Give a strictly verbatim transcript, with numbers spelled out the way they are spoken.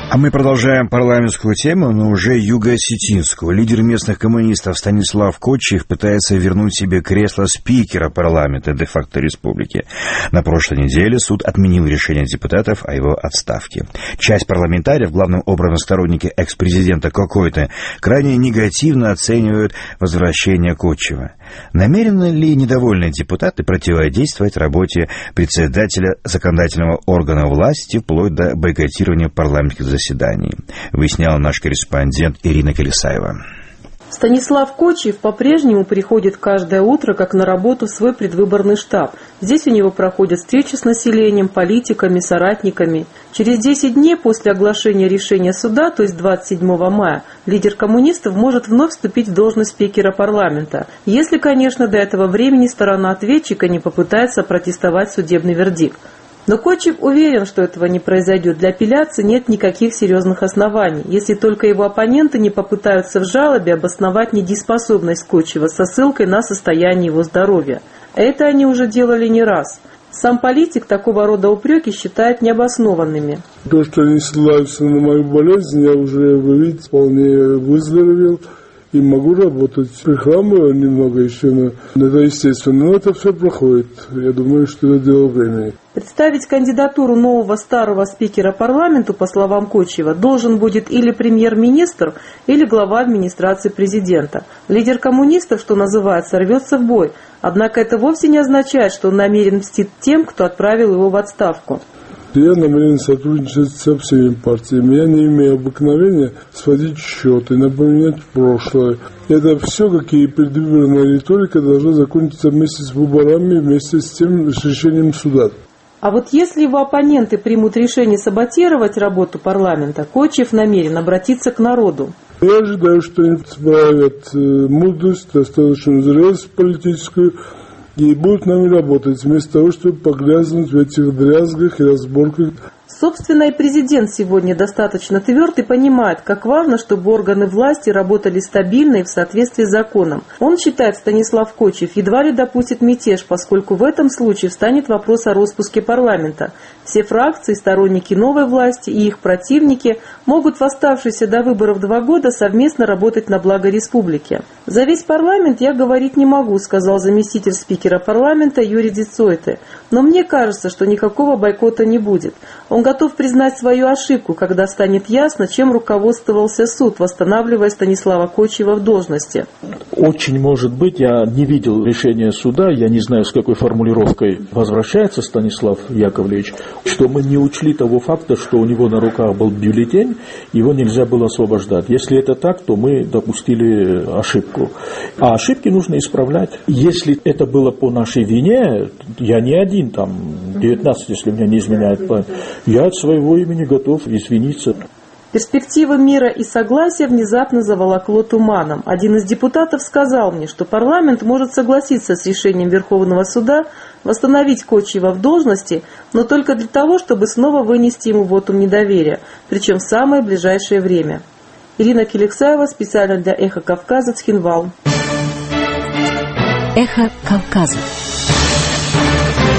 А мы продолжаем парламентскую тему, но уже юго-осетинскую. Лидер местных коммунистов Станислав Кочиев пытается вернуть себе кресло спикера парламента де-факто республики. На прошлой неделе суд отменил решение депутатов о его отставке. Часть парламентариев, главным образом сторонники экс-президента Кокойты, крайне негативно оценивают возвращение Кочиева. Намерены ли недовольные депутаты противодействовать работе председателя законодательного органа власти вплоть до бойкотирования парламентских заседаний? Выясняла наш корреспондент Ирина Колесаева. Станислав Кочиев по-прежнему приходит каждое утро как на работу в свой предвыборный штаб. Здесь у него проходят встречи с населением, политиками, соратниками. Через десять дней после оглашения решения суда, то есть двадцать седьмого мая, лидер коммунистов может вновь вступить в должность спикера парламента, если, конечно, до этого времени сторона ответчика не попытается протестовать судебный вердикт. Но Кочиев уверен, что этого не произойдет. Для апелляции нет никаких серьезных оснований, если только его оппоненты не попытаются в жалобе обосновать недееспособность Кочиева со ссылкой на состояние его здоровья. Это они уже делали не раз. Сам политик такого рода упреки считает необоснованными. То, что они ссылаются на мою болезнь, я уже, вы видите, вполне выздоровел. И могу работать. Прихрамываю немного еще, но это естественно. Но это все проходит. Я думаю, что это дело времени. Представить кандидатуру нового старого спикера парламенту, по словам Кочиева, должен будет или премьер-министр, или глава администрации президента. Лидер коммунистов, что называется, рвется в бой. Однако это вовсе не означает, что он намерен мстить тем, кто отправил его в отставку. Я намерен сотрудничать со всеми партиями. Я не имею обыкновения сводить счеты, напоминать прошлое. Это все, какие предвыборная риторика должна закончиться вместе с выборами, вместе с тем с решением суда. А вот если его оппоненты примут решение саботировать работу парламента, Кочиев намерен обратиться к народу. Я ожидаю, что они проявят мудрость, достаточную зрелость политическую, и будут с нами работать, вместо того, чтобы погрязнуть в этих дрязгах и разборках. Собственно, и президент сегодня достаточно тверд и понимает, как важно, чтобы органы власти работали стабильно и в соответствии с законом. Он считает, Станислав Кочиев едва ли допустит мятеж, поскольку в этом случае встанет вопрос о распуске парламента. Все фракции, сторонники новой власти и их противники могут в оставшиеся до выборов два года совместно работать на благо республики. «За весь парламент я говорить не могу», сказал заместитель спикера парламента Юрий Дзицойте. «Но мне кажется, что никакого бойкота не будет. Он готов признать свою ошибку, когда станет ясно, чем руководствовался суд, восстанавливая Станислава Кочиева в должности». Очень может быть, я не видел решения суда, я не знаю, с какой формулировкой возвращается Станислав Яковлевич, что мы не учли того факта, что у него на руках был бюллетень, его нельзя было освобождать. Если это так, то мы допустили ошибку. А ошибки нужно исправлять. Если это было по нашей вине, я не один, там, девятнадцать, если меня не изменяет, я от своего имени готов извиниться. Перспективы мира и согласия внезапно заволокло туманом. Один из депутатов сказал мне, что парламент может согласиться с решением Верховного суда восстановить Кочиева в должности, но только для того, чтобы снова вынести ему вотум недоверия, причем в самое ближайшее время. Ирина Колесаева, специально для «Эхо Кавказа», Цхинвал. «Эхо Кавказа».